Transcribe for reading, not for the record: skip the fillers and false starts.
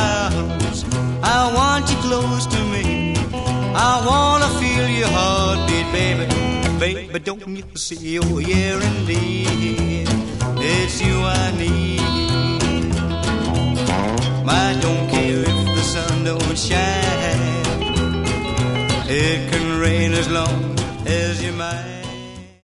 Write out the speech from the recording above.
house. I want you close to me. I wanna feel your heartbeat, baby. Baby, don't you see? Oh, yeah, indeed, it's you I need. I don't care if the sun don't shine. It can rain as long as you're mine.